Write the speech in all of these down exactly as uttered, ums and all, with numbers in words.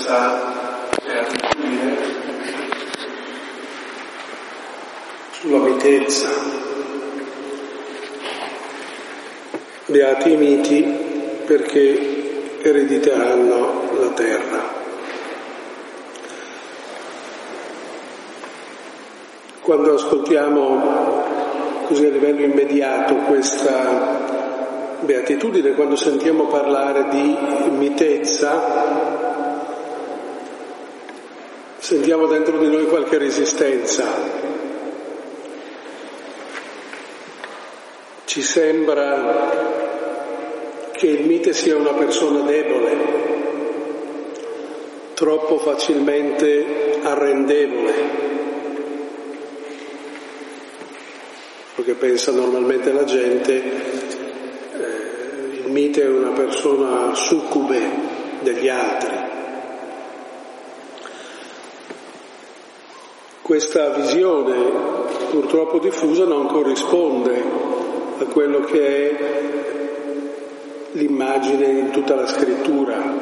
questa beatitudine sulla mitezza. Beati i miti perché erediteranno la terra. Quando ascoltiamo così a livello immediato questa beatitudine, quando sentiamo parlare di mitezza, sentiamo dentro di noi qualche resistenza. Ci sembra che il mite sia una persona debole, troppo facilmente arrendevole, che pensa normalmente la gente, eh, il mite è una persona succube degli altri. Questa visione purtroppo diffusa non corrisponde a quello che è l'immagine in tutta la scrittura.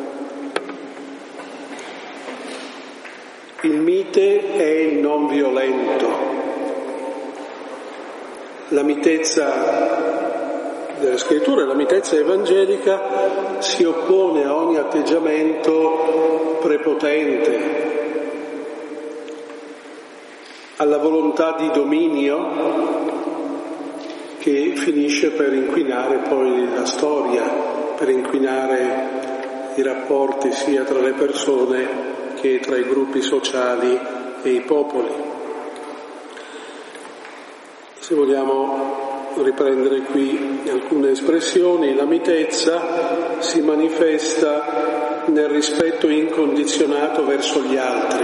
Il mite è il non violento. La mitezza della scrittura, la mitezza evangelica si oppone a ogni atteggiamento prepotente, alla volontà di dominio che finisce per inquinare poi la storia, per inquinare i rapporti sia tra le persone che tra i gruppi sociali e i popoli. Se vogliamo riprendere qui alcune espressioni, la mitezza si manifesta nel rispetto incondizionato verso gli altri,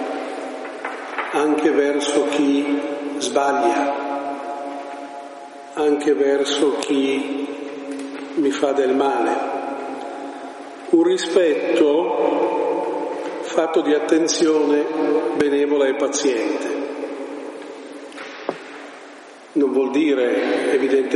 anche verso chi sbaglia, anche verso chi mi fa del male. Un rispetto fatto di attenzione benevola e paziente. Non vuol dire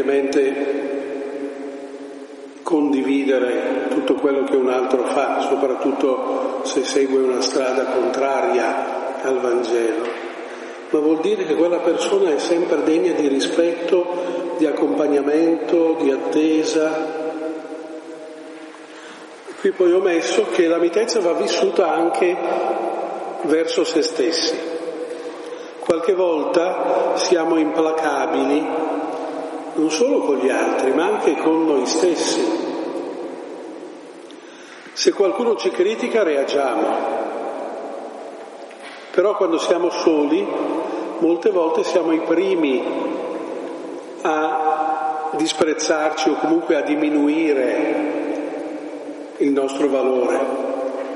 evidentemente condividere tutto quello che un altro fa, soprattutto se segue una strada contraria al Vangelo, ma vuol dire che quella persona è sempre degna di rispetto, di accompagnamento, di attesa. Qui poi ho messo che la mitezza va vissuta anche verso se stessi. Qualche volta siamo implacabili non solo con gli altri, ma anche con noi stessi. Se qualcuno ci critica reagiamo, però quando siamo soli molte volte siamo i primi a disprezzarci o comunque a diminuire il nostro valore.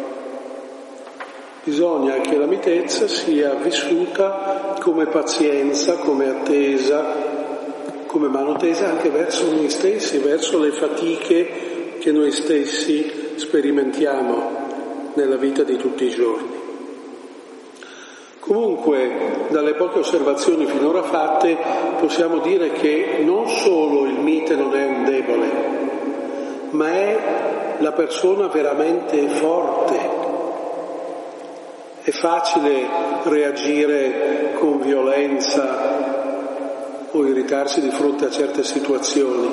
Bisogna che la mitezza sia vissuta come pazienza, come attesa, come mano tesa anche verso noi stessi, verso le fatiche che noi stessi sperimentiamo nella vita di tutti i giorni. Comunque, dalle poche osservazioni finora fatte, possiamo dire che non solo il mite non è un debole, ma è la persona veramente forte. È facile reagire con violenza o irritarsi di fronte a certe situazioni.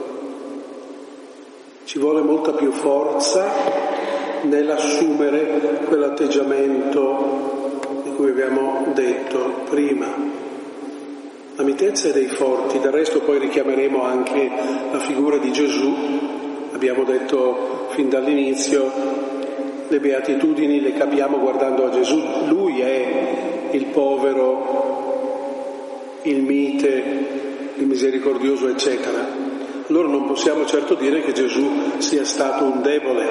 Ci vuole molta più forza nell'assumere quell'atteggiamento di cui abbiamo detto prima. La mitezza è dei forti, del resto poi richiameremo anche la figura di Gesù. Abbiamo detto fin dall'inizio, le beatitudini le capiamo guardando a Gesù. Lui è il povero, il mite, il misericordioso, eccetera. Allora non possiamo certo dire che Gesù sia stato un debole,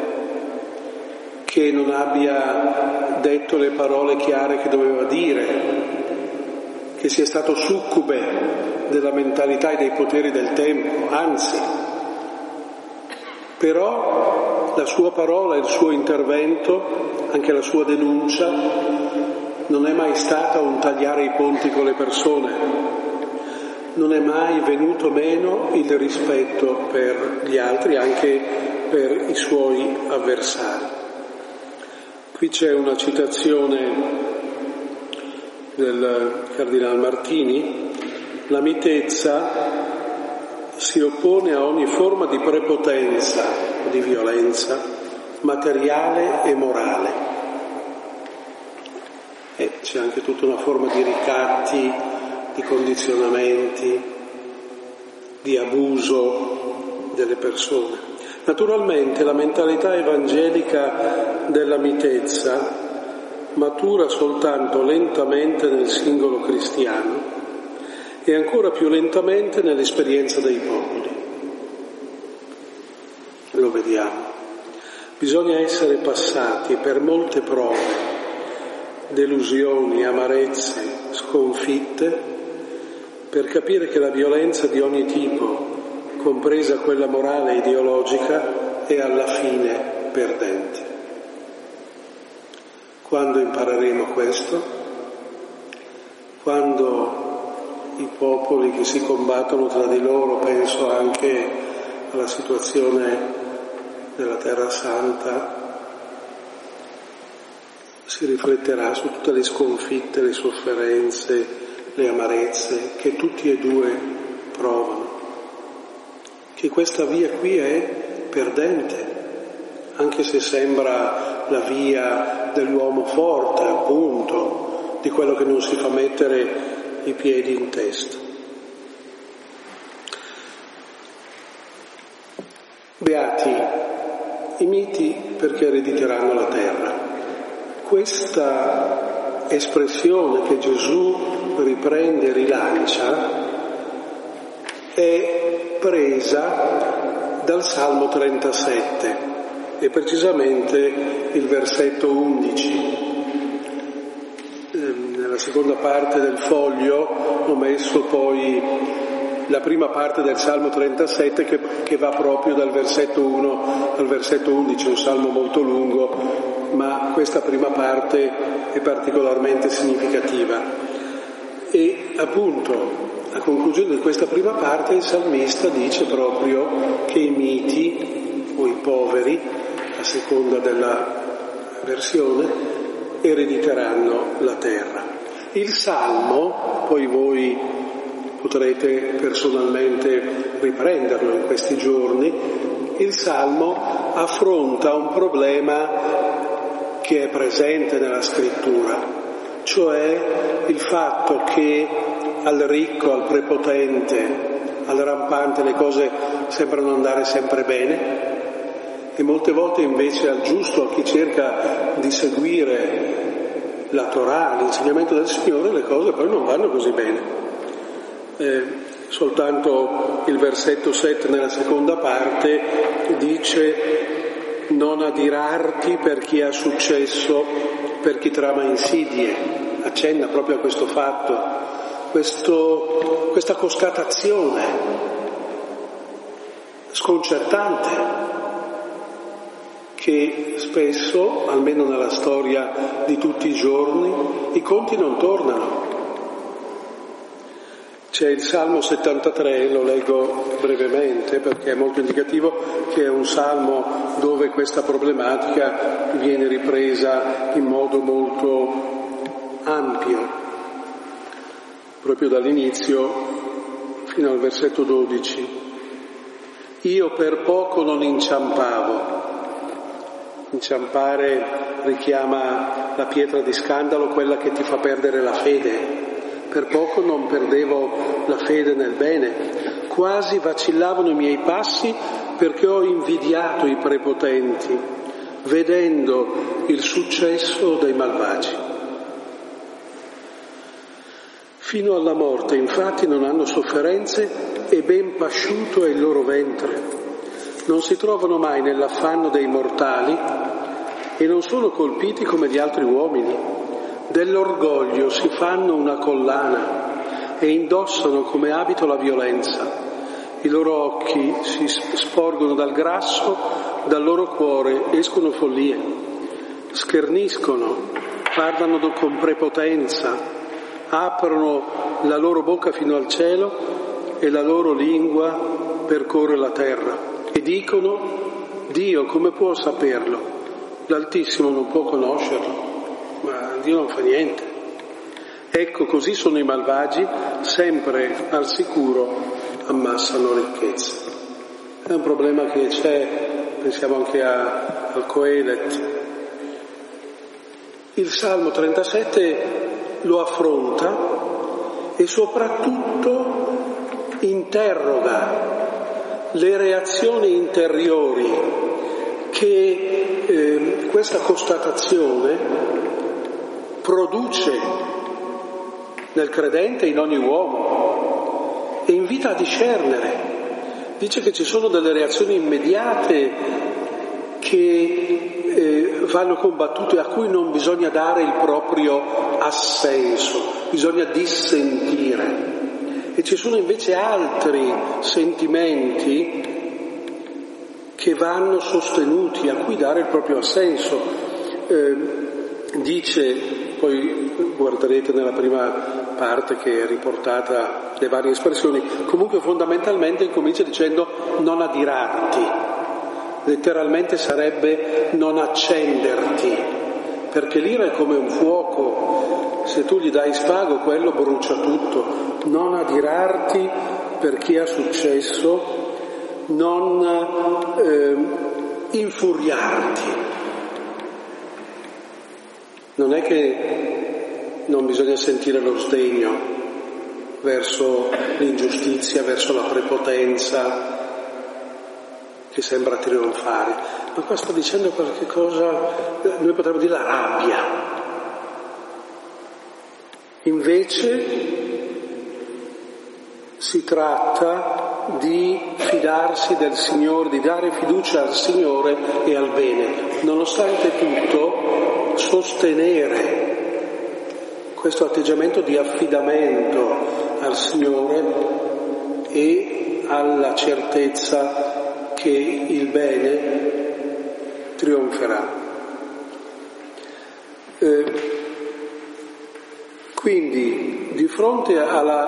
che non abbia detto le parole chiare che doveva dire, che sia stato succube della mentalità e dei poteri del tempo, anzi. Però la sua parola, il suo intervento, anche la sua denuncia, non è mai stata un tagliare i ponti con le persone, non è mai venuto meno il rispetto per gli altri, anche per i suoi avversari. Qui c'è una citazione del Cardinal Martini: la mitezza si oppone a ogni forma di prepotenza, di violenza, materiale e morale. E c'è anche tutta una forma di ricatti, di condizionamenti, di abuso delle persone. Naturalmente la mentalità evangelica della mitezza matura soltanto lentamente nel singolo cristiano e ancora più lentamente nell'esperienza dei popoli. Lo vediamo. Bisogna essere passati per molte prove, delusioni, amarezze, sconfitte, per capire che la violenza di ogni tipo, compresa quella morale e ideologica, è alla fine perdente. Quando impareremo questo? Quando i popoli che si combattono tra di loro, penso anche alla situazione della Terra Santa, si rifletterà su tutte le sconfitte, le sofferenze, le amarezze che tutti e due provano, che questa via qui è perdente, anche se sembra la via dell'uomo forte, appunto, di quello che non si fa mettere i piedi in testa. Beati i miti perché erediteranno la terra. Questa espressione che Gesù riprende e rilancia è presa dal Salmo trentasette e precisamente il versetto undici. Nella seconda parte del foglio ho messo poi la prima parte del Salmo trentasette che, che va proprio dal versetto uno al versetto undici, un salmo molto lungo, ma questa prima parte è particolarmente significativa. E appunto, a conclusione di questa prima parte, il salmista dice proprio che i miti, o i poveri, a seconda della versione, erediteranno la terra. Il Salmo, poi voi potrete personalmente riprenderlo in questi giorni, il Salmo affronta un problema che è presente nella Scrittura, cioè il fatto che al ricco, al prepotente, al rampante le cose sembrano andare sempre bene e molte volte invece al giusto, a chi cerca di seguire la Torah, l'insegnamento del Signore, le cose poi non vanno così bene. Eh, soltanto il versetto sette nella seconda parte dice: non adirarti per chi ha successo, per chi trama insidie. Accenna proprio a questo fatto, questo, questa constatazione sconcertante che spesso, almeno nella storia di tutti i giorni, i conti non tornano. C'è il Salmo settantatré, lo leggo brevemente perché è molto indicativo, che è un salmo dove questa problematica viene ripresa in modo molto ampio, proprio dall'inizio fino al versetto dodici. Io per poco non inciampavo. Inciampare richiama la pietra di scandalo, quella che ti fa perdere la fede. Per poco non perdevo la fede nel bene, quasi vacillavano i miei passi perché ho invidiato i prepotenti, vedendo il successo dei malvagi. Fino alla morte, infatti, non hanno sofferenze e ben pasciuto è il loro ventre. Non si trovano mai nell'affanno dei mortali e non sono colpiti come gli altri uomini. Dell'orgoglio si fanno una collana e indossano come abito la violenza. I loro occhi si sporgono dal grasso, dal loro cuore escono follie. Scherniscono, parlano con prepotenza, aprono la loro bocca fino al cielo e la loro lingua percorre la terra. E dicono: Dio come può saperlo? l'Altissimo non può conoscerlo, ma Dio non fa niente. Ecco, così sono i malvagi, sempre al sicuro ammassano ricchezze. È un problema che c'è, pensiamo anche a, al Coelet. Il Salmo trentasette lo affronta e soprattutto interroga le reazioni interiori che eh, questa constatazione produce nel credente, in ogni uomo, e invita a discernere. Dice che ci sono delle reazioni immediate che eh, vanno combattute, a cui non bisogna dare il proprio assenso, bisogna dissentire. E ci sono invece altri sentimenti che vanno sostenuti, a cui dare il proprio assenso. Eh, dice, poi guarderete nella prima parte che è riportata le varie espressioni, comunque fondamentalmente comincia dicendo non adirarti, letteralmente sarebbe non accenderti, perché l'ira è come un fuoco, se tu gli dai spago quello brucia tutto. Non adirarti per chi ha successo, non eh, infuriarti. Non è che non bisogna sentire lo sdegno verso l'ingiustizia, verso la prepotenza che sembra trionfare, ma qua sto dicendo qualche cosa, noi potremmo dire la rabbia. Invece si tratta di fidarsi del Signore, di dare fiducia al Signore e al bene, nonostante tutto sostenere questo atteggiamento di affidamento al Signore e alla certezza che il bene trionferà. Eh, quindi di fronte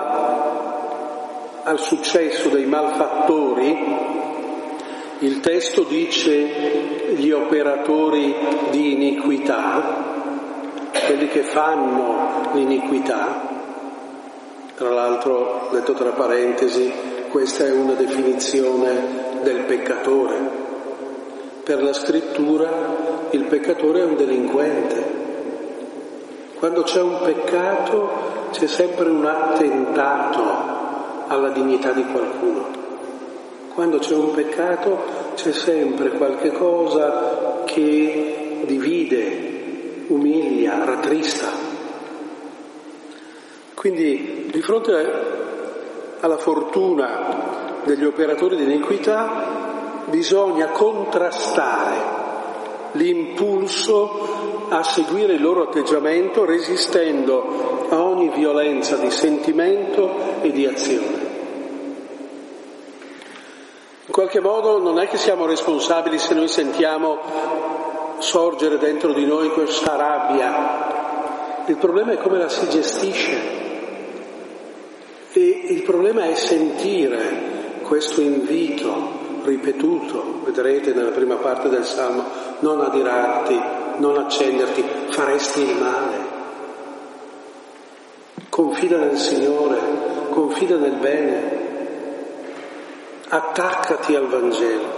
alla, al successo dei malfattori, il testo dice gli operatori di iniquità, quelli che fanno l'iniquità. Tra l'altro, detto tra parentesi, questa è una definizione del peccatore. Per la scrittura il peccatore è un delinquente. Quando c'è un peccato c'è sempre un attentato alla dignità di qualcuno. Quando c'è un peccato c'è sempre qualche cosa che divide, umilia, rattrista. Quindi di fronte alla fortuna degli operatori di iniquità bisogna contrastare l'impulso a seguire il loro atteggiamento, resistendo a ogni violenza di sentimento e di azione. In qualche modo non è che siamo responsabili se noi sentiamo sorgere dentro di noi questa rabbia. Il problema è come la si gestisce. E il problema è sentire questo invito ripetuto, vedrete nella prima parte del Salmo, non adirarti, non accenderti, faresti il male. Confida nel Signore, confida nel bene, attaccati al Vangelo.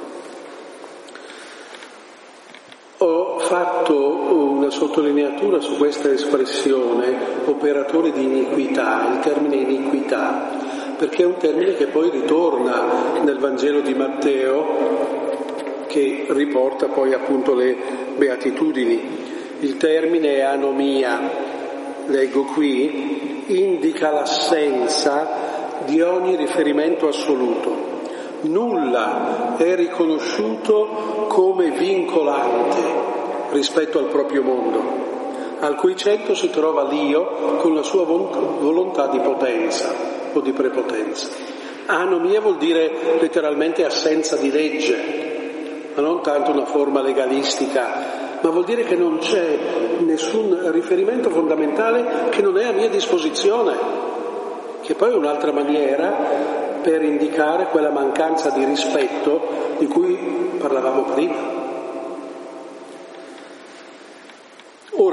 Ho fatto una sottolineatura su questa espressione, operatori di iniquità, il termine iniquità, perché è un termine che poi ritorna nel Vangelo di Matteo, che riporta poi appunto le beatitudini. Il termine è anomia, leggo qui, indica l'assenza di ogni riferimento assoluto. Nulla è riconosciuto come vincolante rispetto al proprio mondo, al cui centro si trova l'io con la sua volontà di potenza o di prepotenza. Anomia vuol dire letteralmente assenza di legge, ma non tanto una forma legalistica, ma vuol dire che non c'è nessun riferimento fondamentale che non è a mia disposizione, che poi è un'altra maniera per indicare quella mancanza di rispetto di cui parlavamo prima.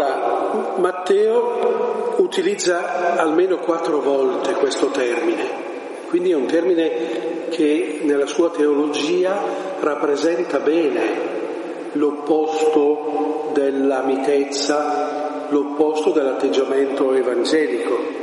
Allora, Matteo utilizza almeno quattro volte questo termine, quindi è un termine che nella sua teologia rappresenta bene l'opposto della mitezza, l'opposto dell'atteggiamento evangelico.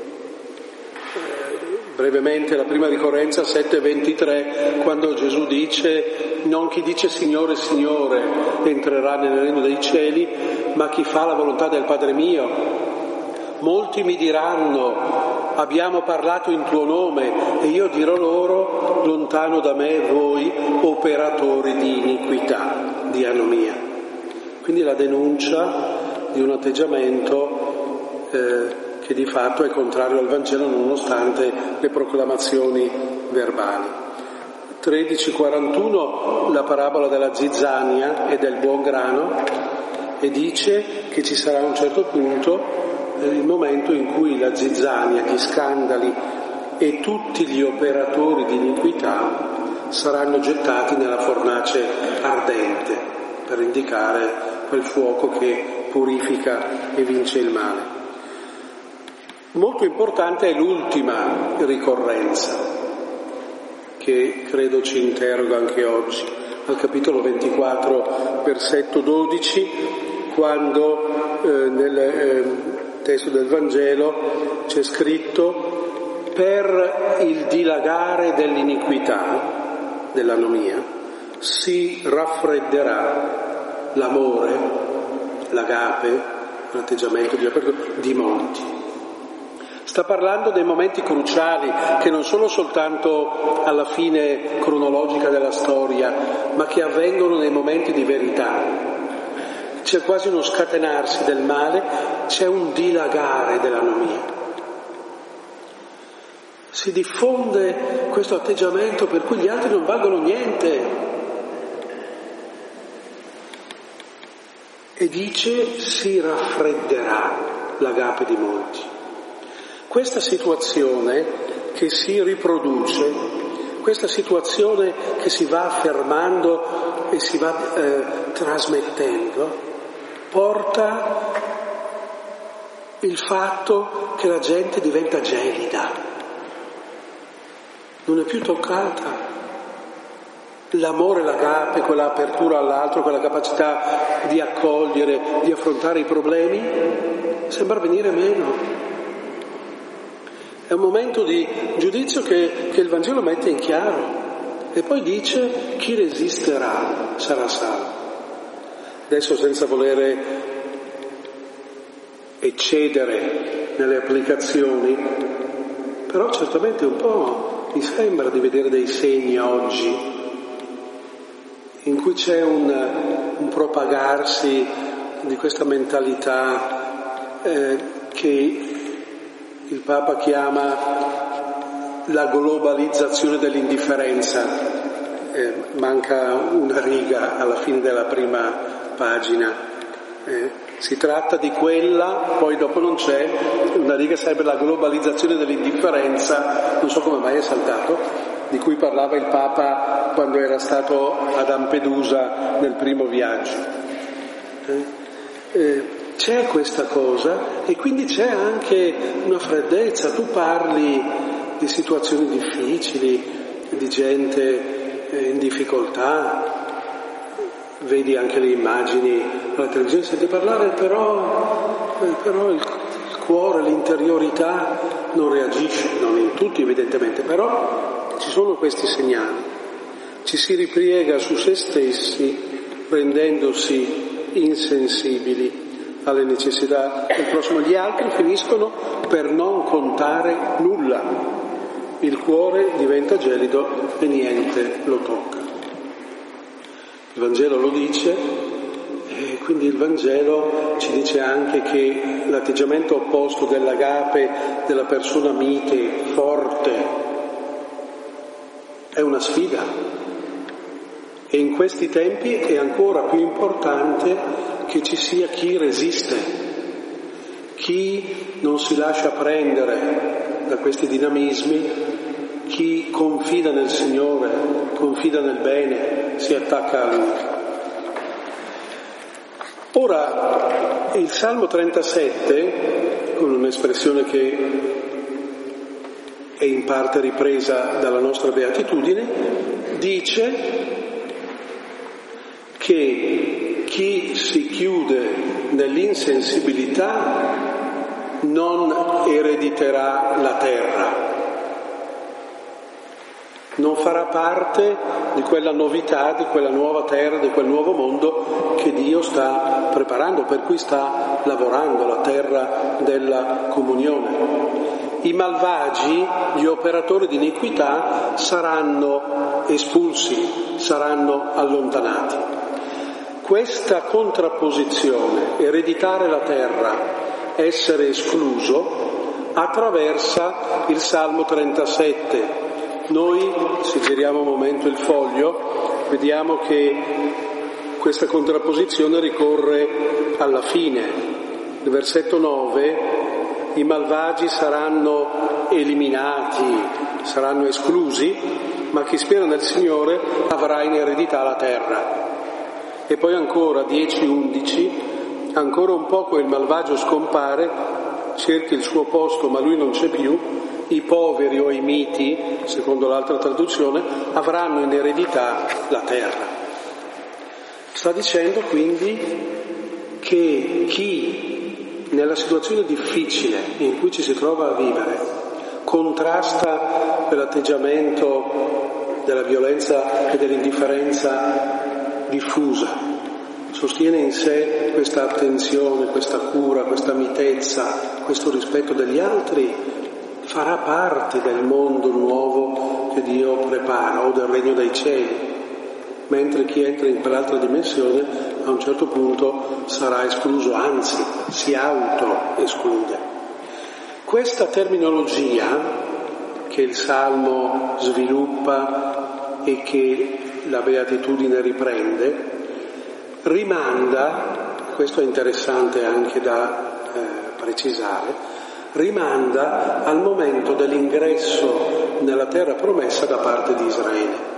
Brevemente la prima ricorrenza sette ventitré, quando Gesù dice: non chi dice Signore, Signore entrerà nel regno dei cieli, ma chi fa la volontà del Padre mio. Molti mi diranno: abbiamo parlato in tuo nome, e io dirò loro: lontano da me voi operatori di iniquità, di anomia. Quindi la denuncia di un atteggiamento eh, che di fatto è contrario al Vangelo nonostante le proclamazioni verbali. tredici quarantuno, la parabola della zizzania e del buon grano, e dice che ci sarà a un certo punto eh, il momento in cui la zizzania, gli scandali e tutti gli operatori di iniquità saranno gettati nella fornace ardente, per indicare quel fuoco che purifica e vince il male. Molto importante è l'ultima ricorrenza, che credo ci interroga anche oggi, al capitolo ventiquattro, versetto dodici, quando eh, nel eh, testo del Vangelo c'è scritto: per il dilagare dell'iniquità, dell'anomia, si raffredderà l'amore, l'agape, l'atteggiamento di apertura di molti. Sta parlando dei momenti cruciali che non sono soltanto alla fine cronologica della storia, ma che avvengono nei momenti di verità. C'è quasi uno scatenarsi del male, c'è un dilagare dell'anomia. Si diffonde questo atteggiamento per cui gli altri non valgono niente. E dice: si raffredderà l'agape di molti. Questa situazione che si riproduce, questa situazione che si va affermando e si va eh, trasmettendo, porta il fatto che la gente diventa gelida, non è più toccata. L'amore, l'agape, quella apertura all'altro, quella capacità di accogliere, di affrontare i problemi, sembra venire meno. È un momento di giudizio che, che il Vangelo mette in chiaro e poi dice: chi resisterà sarà salvo. Adesso, senza volere eccedere nelle applicazioni, però certamente un po' mi sembra di vedere dei segni oggi in cui c'è un, un propagarsi di questa mentalità eh, che il Papa chiama la globalizzazione dell'indifferenza. Eh, manca una riga alla fine della prima pagina. Eh, si tratta di quella, poi dopo non c'è, una riga sarebbe la globalizzazione dell'indifferenza, non so come mai è saltato, di cui parlava il Papa quando era stato a Lampedusa nel primo viaggio. Eh, eh, C'è questa cosa e quindi c'è anche una freddezza. Tu parli di situazioni difficili, di gente in difficoltà, vedi anche le immagini alla televisione, senti parlare, però, però il, il cuore, l'interiorità non reagisce, non in tutti evidentemente, però ci sono questi segnali. Ci si ripiega su se stessi rendendosi insensibili alle necessità del prossimo. Gli altri finiscono per non contare nulla. Il cuore diventa gelido e niente lo tocca. Il Vangelo lo dice, e quindi il Vangelo ci dice anche che l'atteggiamento opposto dell'agape, della persona mite, forte, è una sfida. E in questi tempi è ancora più importante che ci sia chi resiste, chi non si lascia prendere da questi dinamismi, chi confida nel Signore, confida nel bene, si attacca a Lui. Ora, il Salmo trentasette, con un'espressione che è in parte ripresa dalla nostra beatitudine, dice che chi si chiude nell'insensibilità non erediterà la terra, non farà parte di quella novità, di quella nuova terra, di quel nuovo mondo che Dio sta preparando, per cui sta lavorando, la terra della comunione. I malvagi, gli operatori di iniquità, saranno espulsi, saranno allontanati. Questa contrapposizione, ereditare la terra, essere escluso, attraversa il Salmo trentasette. Noi, se giriamo un momento il foglio, vediamo che questa contrapposizione ricorre alla fine. Nel versetto nove, i malvagi saranno eliminati, saranno esclusi, ma chi spera nel Signore avrà in eredità la terra. E poi ancora, dieci undici, ancora un poco il malvagio scompare, cerca il suo posto ma lui non c'è più, i poveri o i miti, secondo l'altra traduzione, avranno in eredità la terra. Sta dicendo quindi che chi nella situazione difficile in cui ci si trova a vivere contrasta quell'atteggiamento della violenza e dell'indifferenza diffusa, sostiene in sé questa attenzione, questa cura, questa mitezza, questo rispetto degli altri, farà parte del mondo nuovo che Dio prepara, o del regno dei cieli, mentre chi entra in quell'altra dimensione a un certo punto sarà escluso, anzi si auto-esclude. Questa terminologia che il Salmo sviluppa e che la Beatitudine riprende, rimanda, questo è interessante anche da eh, precisare, rimanda al momento dell'ingresso nella terra promessa da parte di Israele.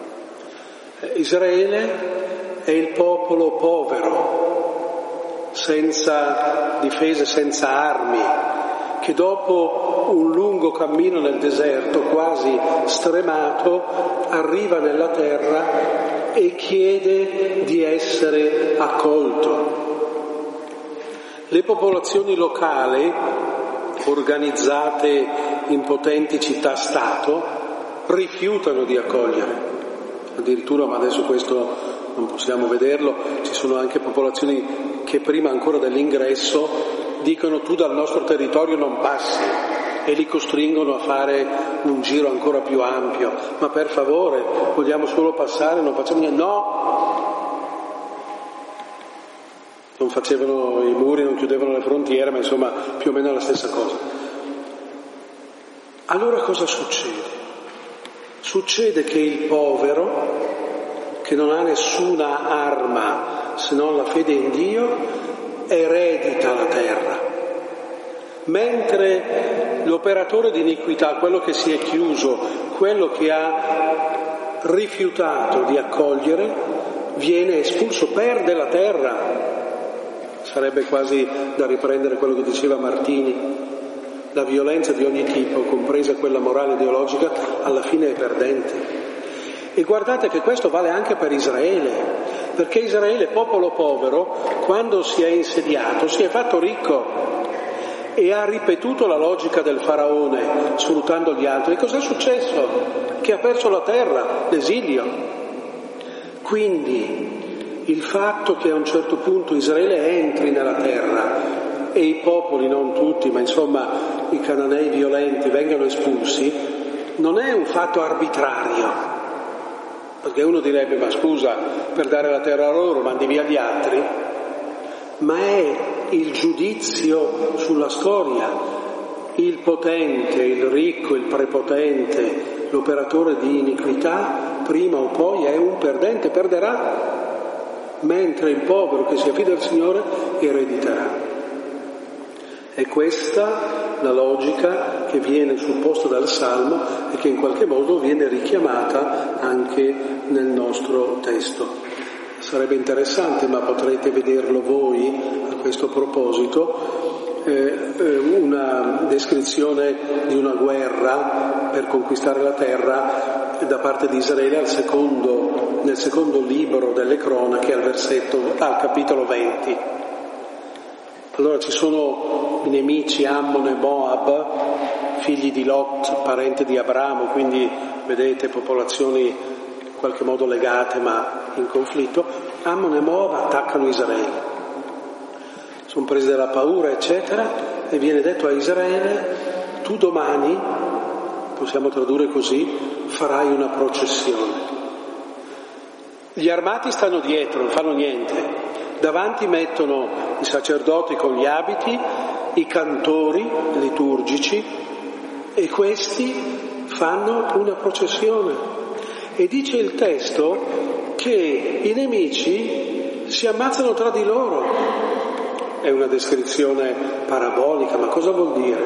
Israele è il popolo povero, senza difese, senza armi, che dopo un lungo cammino nel deserto, quasi stremato, arriva nella terra e chiede di essere accolto. Le popolazioni locali, organizzate in potenti città-stato, rifiutano di accogliere. Addirittura, ma adesso questo non possiamo vederlo, ci sono anche popolazioni che prima ancora dell'ingresso dicono tu dal nostro territorio non passi e li costringono a fare un giro ancora più ampio. Ma per favore, vogliamo solo passare, non facciamo niente. No! Non facevano i muri, non chiudevano le frontiere, ma insomma più o meno la stessa cosa. Allora cosa succede? Succede che il povero, che non ha nessuna arma se non la fede in Dio, eredita la terra, mentre l'operatore di iniquità, quello che si è chiuso, quello che ha rifiutato di accogliere, viene espulso, perde la terra. Sarebbe quasi da riprendere quello che diceva Martini: la violenza di ogni tipo, compresa quella morale ideologica, alla fine è perdente. E guardate che questo vale anche per Israele, perché Israele, popolo povero, quando si è insediato, si è fatto ricco e ha ripetuto la logica del faraone, sfruttando gli altri. E cos'è successo? Che ha perso la terra, l'esilio. Quindi il fatto che a un certo punto Israele entri nella terra e i popoli, non tutti, ma insomma i cananei violenti, vengano espulsi, non è un fatto arbitrario. Perché uno direbbe, ma scusa, per dare la terra a loro mandi via gli altri? Ma è il giudizio sulla storia. Il potente, il ricco, il prepotente, l'operatore di iniquità, prima o poi è un perdente, perderà, mentre il povero che si affida al Signore erediterà. È questa la logica che viene supposta dal Salmo e che in qualche modo viene richiamata anche nel nostro testo. sarebbe interessante, ma potrete vederlo voi a questo proposito, eh, eh, una descrizione di una guerra per conquistare la terra da parte di Israele al secondo, nel secondo libro delle cronache, al versetto, al capitolo venti. Allora ci sono i nemici Ammon e Moab, figli di Lot, parente di Abramo, quindi vedete popolazioni in qualche modo legate ma in conflitto. Ammon e Moab attaccano Israele, sono presi dalla paura eccetera, e viene detto a Israele: tu domani, possiamo tradurre così, farai una processione. Gli armati stanno dietro, non fanno niente, davanti mettono i sacerdoti con gli abiti, i cantori liturgici, e questi fanno una processione. E dice il testo che i nemici si ammazzano tra di loro. È una descrizione parabolica, ma cosa vuol dire?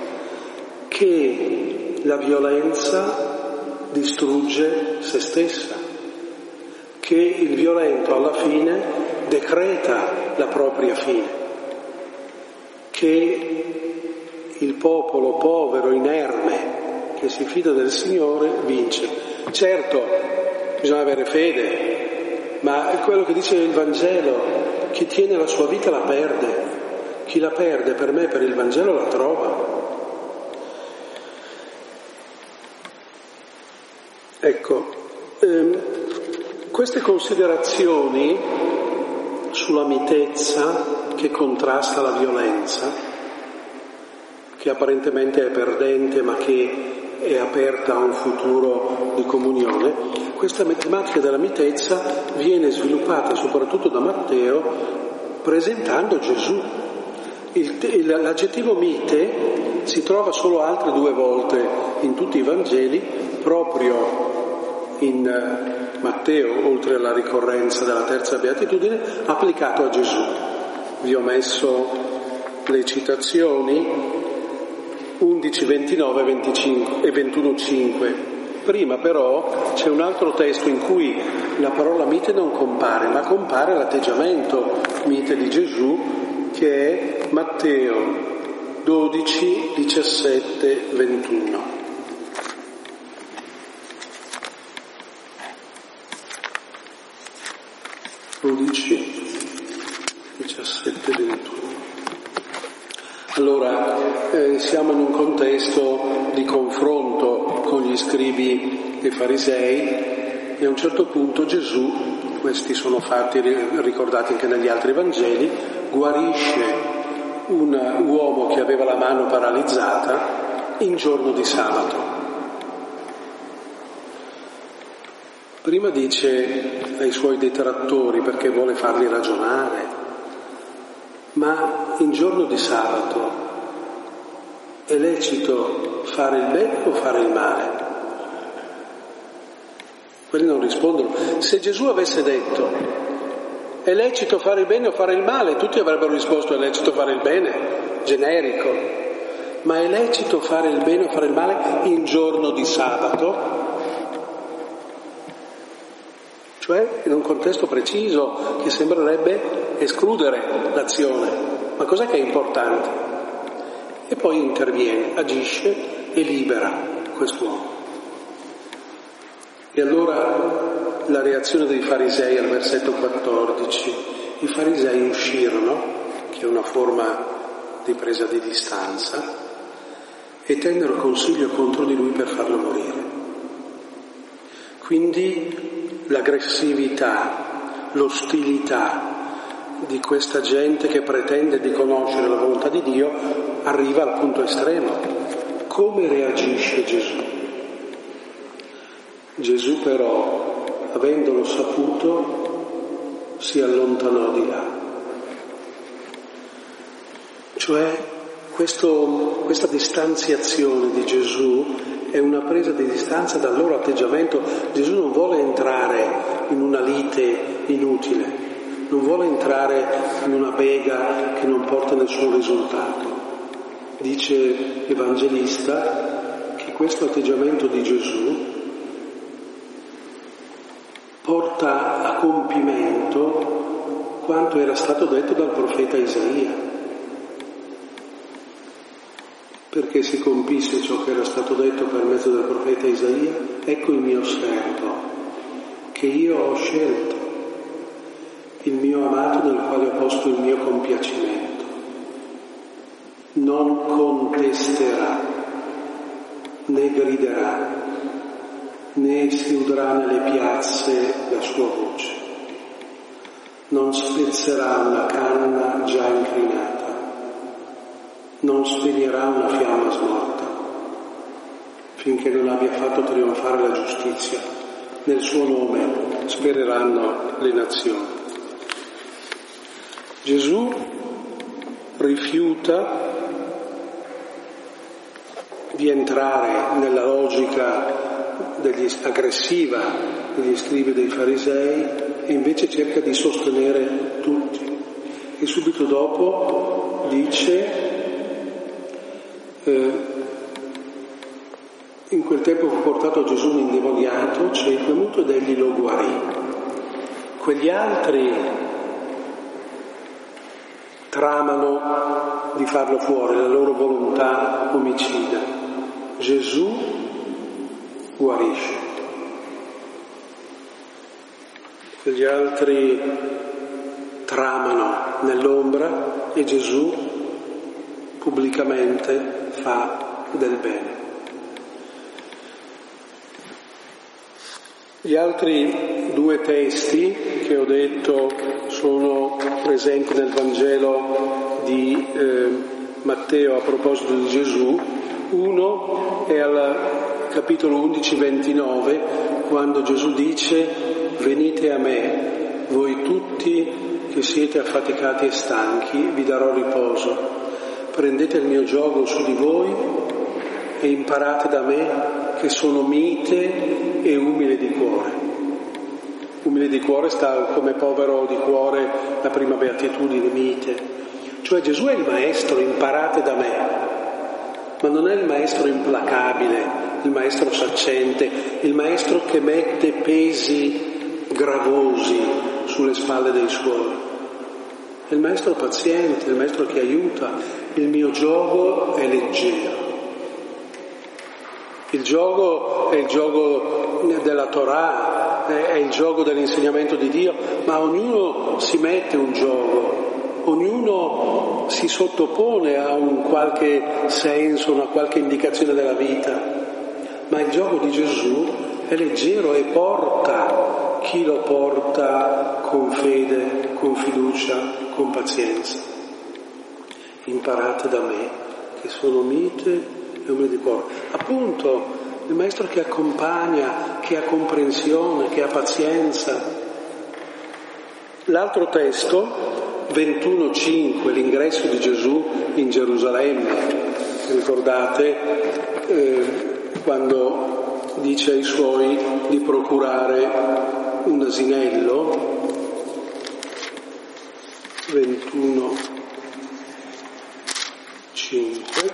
Che la violenza distrugge se stessa, che il violento alla fine decreta la propria fine, che il popolo povero, inerme, che si fida del Signore, vince. Certo, bisogna avere fede, ma è quello che dice il Vangelo: chi tiene la sua vita la perde, chi la perde per me, per il Vangelo, la trova. Ecco, ehm, queste considerazioni sulla mitezza che contrasta la violenza, che apparentemente è perdente ma che è aperta a un futuro di comunione, questa tematica della mitezza viene sviluppata soprattutto da Matteo presentando Gesù. Il, il, l'aggettivo mite si trova solo altre due volte in tutti i Vangeli, proprio in Matteo, oltre alla ricorrenza della terza beatitudine, applicato a Gesù. Vi ho messo le citazioni undici, ventinove, venticinque e ventuno cinque. Prima però c'è un altro testo in cui la parola mite non compare, ma compare l'atteggiamento mite di Gesù, che è Matteo dodici, diciassette, ventuno. dodici, diciassette, ventuno. Allora, eh, siamo in un contesto di confronto con gli scribi e farisei, e a un certo punto Gesù, questi sono fatti ricordati anche negli altri Vangeli, guarisce un uomo che aveva la mano paralizzata in giorno di sabato. Prima dice ai suoi detrattori, perché vuole farli ragionare: ma in giorno di sabato è lecito fare il bene o fare il male? Quelli non rispondono. Se Gesù avesse detto è lecito fare il bene o fare il male, tutti avrebbero risposto è lecito fare il bene, generico. Ma è lecito fare il bene o fare il male in giorno di sabato? Cioè in un contesto preciso che sembrerebbe escludere l'azione. Ma cos'è che è importante? E poi interviene, agisce e libera quest'uomo. E allora la reazione dei farisei al versetto quattordici. I farisei uscirono, che è una forma di presa di distanza, e tennero consiglio contro di lui per farlo morire. Quindi l'aggressività, l'ostilità di questa gente che pretende di conoscere la volontà di Dio arriva al punto estremo. Come reagisce Gesù? Gesù però, avendolo saputo, si allontanò di là. Cioè questo, questa distanziazione di Gesù è una presa di distanza dal loro atteggiamento. Gesù non vuole entrare in una lite inutile, non vuole entrare in una bega che non porta nessun risultato. Dice l'Evangelista che questo atteggiamento di Gesù porta porta a compimento quanto era stato detto dal profeta Isaia, perché si compisse ciò che era stato detto per mezzo del profeta Isaia: ecco il mio servo, che io ho scelto, il mio amato nel quale ho posto il mio compiacimento. Non contesterà, né griderà, né si udrà nelle piazze la sua voce. Non spezzerà una canna già incrinata, non spegnerà una fiamma smorta, finché non abbia fatto trionfare la giustizia. Nel suo nome spereranno le nazioni. Gesù rifiuta di entrare nella logica degli, aggressiva degli scribi e dei farisei e invece cerca di sostenere tutti. E subito dopo dice: eh, in quel tempo fu portato a Gesù un indemoniato, cieco e muto, ed egli lo guarì. Quegli altri tramano di farlo fuori, la loro volontà omicida. Gesù guarisce. Gli altri tramano nell'ombra e Gesù pubblicamente fa del bene. Gli altri due testi che ho detto sono presenti nel Vangelo di eh, Matteo a proposito di Gesù. Uno è al capitolo undici ventinove, quando Gesù dice: venite a me, voi tutti che siete affaticati e stanchi, vi darò riposo. Prendete il mio giogo su di voi e imparate da me, che sono mite e umile di cuore. Umile di cuore sta come povero di cuore la prima beatitudine, mite. Cioè Gesù è il maestro, imparate da me. Ma non è il maestro implacabile, il maestro saccente, il maestro che mette pesi gravosi sulle spalle dei suoi. È il maestro paziente, il maestro che aiuta. Il mio giogo è leggero. Il giogo è il giogo della Torah, è il giogo dell'insegnamento di Dio, ma ognuno si mette un giogo. Ognuno si sottopone a un qualche senso, una qualche indicazione della vita, ma il gioco di Gesù è leggero e porta chi lo porta con fede, con fiducia, con pazienza. Imparate da me, che sono mite e umile di cuore. Appunto, il maestro che accompagna, che ha comprensione, che ha pazienza. L'altro testo, ventuno cinque, l'ingresso di Gesù in Gerusalemme. Ricordate eh, quando dice ai suoi di procurare un asinello? ventuno cinque.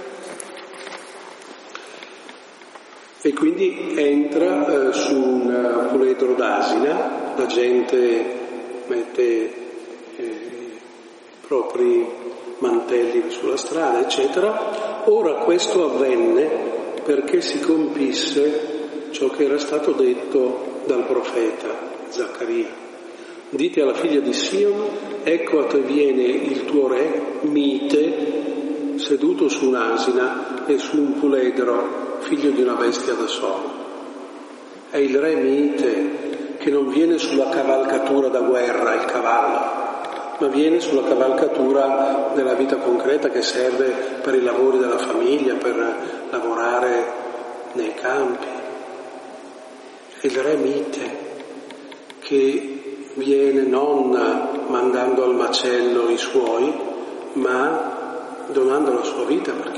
E quindi entra eh, su un puledro d'asina, la gente mette i propri mantelli sulla strada, eccetera. Ora questo avvenne perché si compisse ciò che era stato detto dal profeta Zaccaria. Dite alla figlia di Sion: ecco a te viene il tuo re, mite, seduto su un'asina e su un puledro, figlio di una bestia da solo. È il re mite, che non viene sulla cavalcatura da guerra, il cavallo, ma viene sulla cavalcatura della vita concreta che serve per i lavori della famiglia, per lavorare nei campi. È il re mite, che viene non mandando al macello i suoi, ma donando la sua vita perché